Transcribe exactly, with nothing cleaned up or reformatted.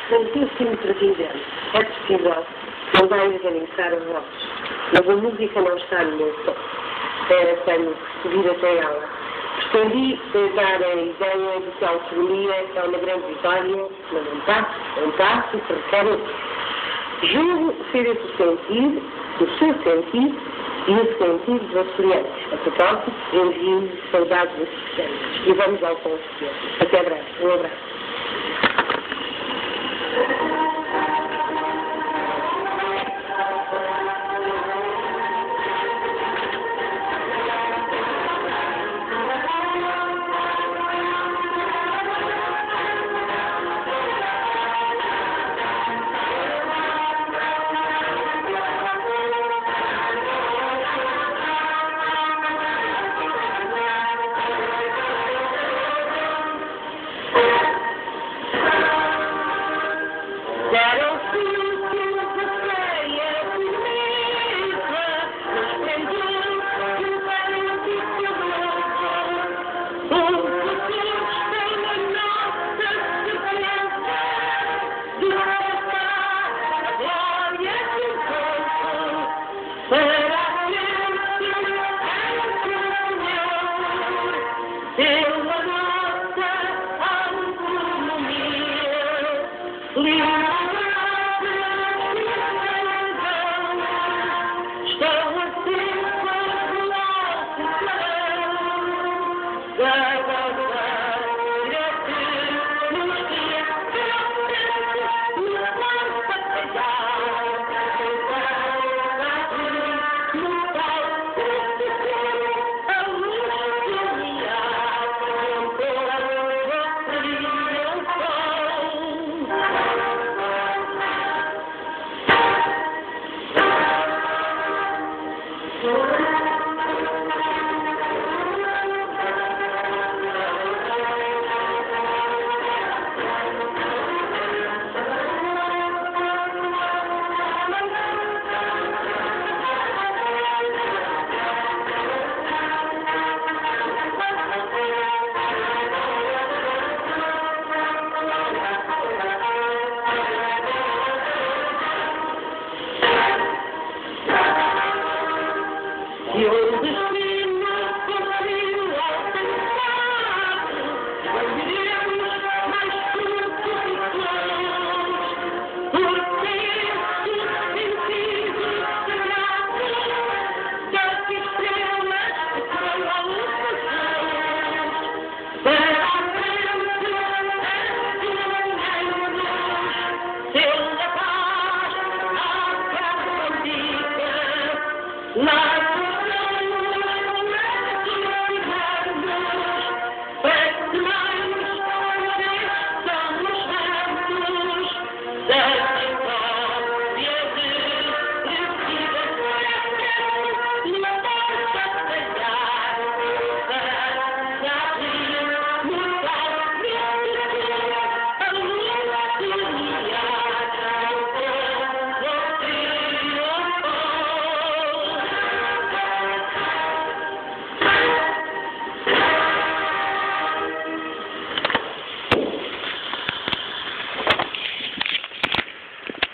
Santíssimo Presidente, é possível que ele vai organizar a voz, mas a música não está no meu som. Era quando subir até ela. Pretendi dar a ideia de que a autonomia é uma grande vitória, mas um passo, um passo que requer outro. Julgo ser esse o sentido, o seu sentido e o sentido dos açorianos. A propósito, envio saudades assistentes. E vamos ao conselho. Até breve. Um abraço.